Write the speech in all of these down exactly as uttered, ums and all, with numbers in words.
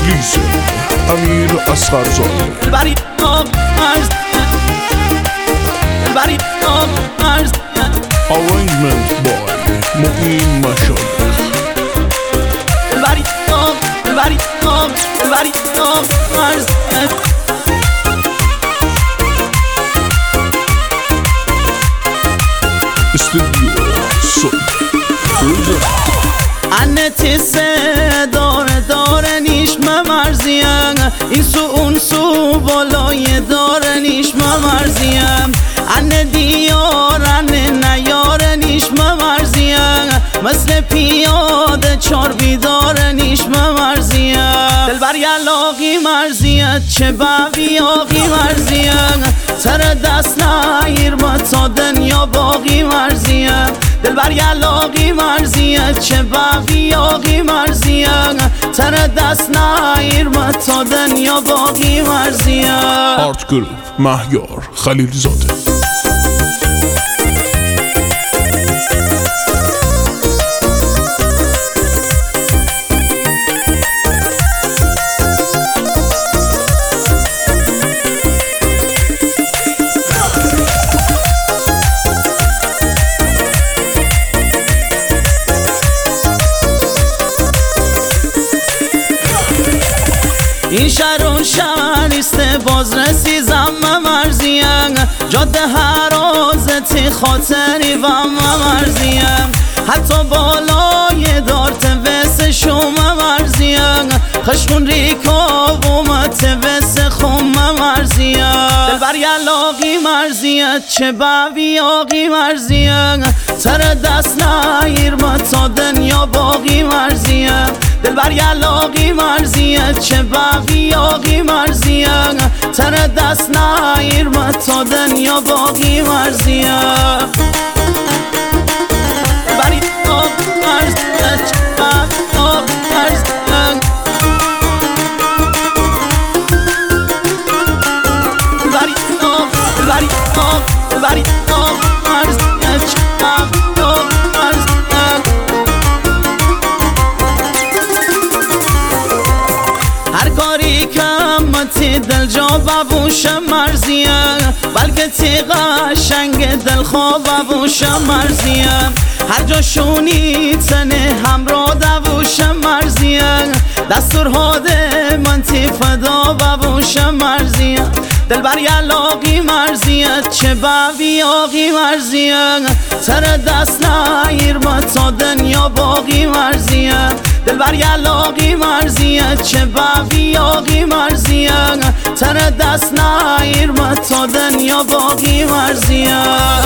ریلیز امیر اصغرزاده. دلبری آب مرز دلبری آب مرز Arrangement by معین مشایخ. دلبری آب دلبری آب دلبری آب مرز استودیو صد روزه انتی سه داره داره نیش ممرزیم این سو اون سو بالای داره نیش ممرزیم انه دیار انه نیاره نیش ممرزیم مثل پیاده چار بیداره نیش ممرزیم دلبر یلاقی مرزیت چه باقی آقی مرزیم سر دست نایر ما تا دنیا باقی مرزیم دلبر یلاقی مرزیت چه باقی آقی مرزیم سر دست نایر ما تا دنیا باقی مرزیم. آرت گروپ مهیار خلیل زاده. این شهر و شهریسته باز رسیزم ممرزیم جاده هرازتی خاطری و ممرزیم حتی بالای دارت وس شوم ممرزیم خشمون ریکا و مت وس خوم ممرزیم دلبر یلاقی مرزیت چه باقی آقی مرزیم سر دست نایر ما تا دنیا باقی مرزیم دلبر یلاقی مرزیت چه باقی آقی مرزیم سر دست نایر ما تا دنیا باقی مرزیم دلبری آق مرزیت چه باقی آقی مرزیم دلبری آق دلبری آق دلبری آق مرزیت چه باقی آقی مرزیم هر کاری کم تی دل جا ببوشم مرزیم بلکه تی قشنگ دل خواب ببوشم مرزیم هر جا شونی تنه همراه دووشم مرزیم دستور هاده من تی فدا ببوشم مرزیم دلبر یلاقی مرزیت چه باقی آقی مرزیم سر دست نایر ما تا دنیا باقی مرزیم دلبر یلاقی مرزیت چه باقی آقی مرزیم سر دست نایر ما تا دنیا باقی مرزیم.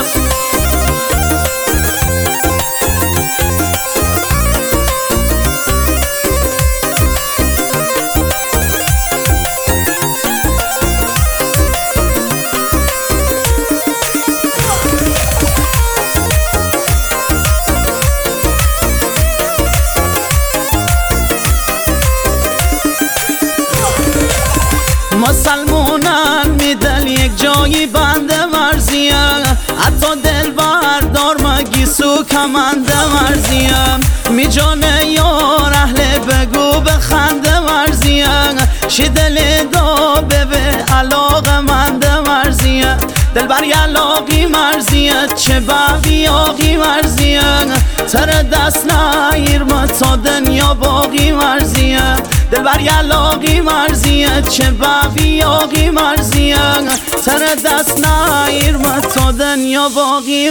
مسلمونن میدل یک جایی بنده مرزیم حتی دل بردار مگی سو کمنده مرزیم می جانه یار اهل بگو بخنده مرزیم شی دل دا به علاقه منده مرزیم دلبر یلاقی مرزیت چه باقی آقی مرزیم سر دست نایر ما تا دنیا باقی مرزیم دلبر یلاقی مرزیت چه باقی آقی مرزیم سر دست نایر ما تا دنیا باقی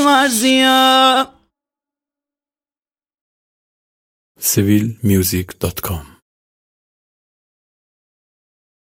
مرزیم. سیویل میوزیک دات کام